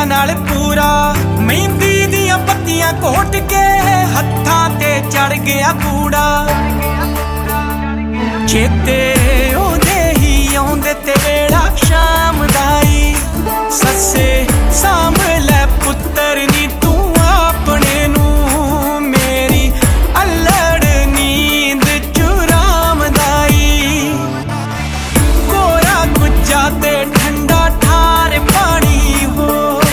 नाल पूरा मेहंदी दियां पत्तियां घोट के हत्थां ते चढ़ गया कूड़ा चेते ओदे ही आउंदे ते वेड़ा शाम दाई सस्से साम लै पुत्तर नी तू अपने नू मेरी अल्लड़ नींद चुराम दाई कोरा गुज्जा ते ठंडा ठार पानी हो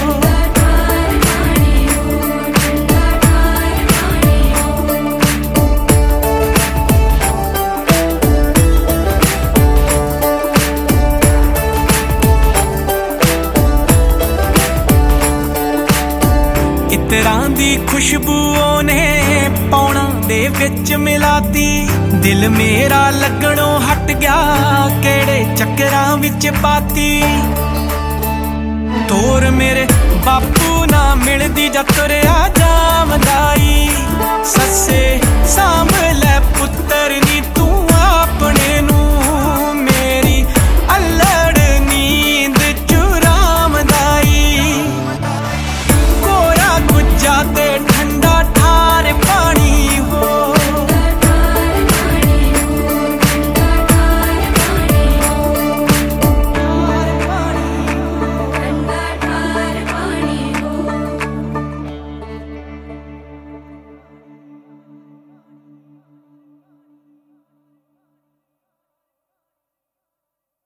इतरां दी खुशबू ने पौना दे विच मिलाती दिल मेरा लगणों हट गया केड़े चक्करां विच पाती तोर मेरे बापू ना मिलदी जा तुरिया जामदाई सस्से साम लै पुत्तर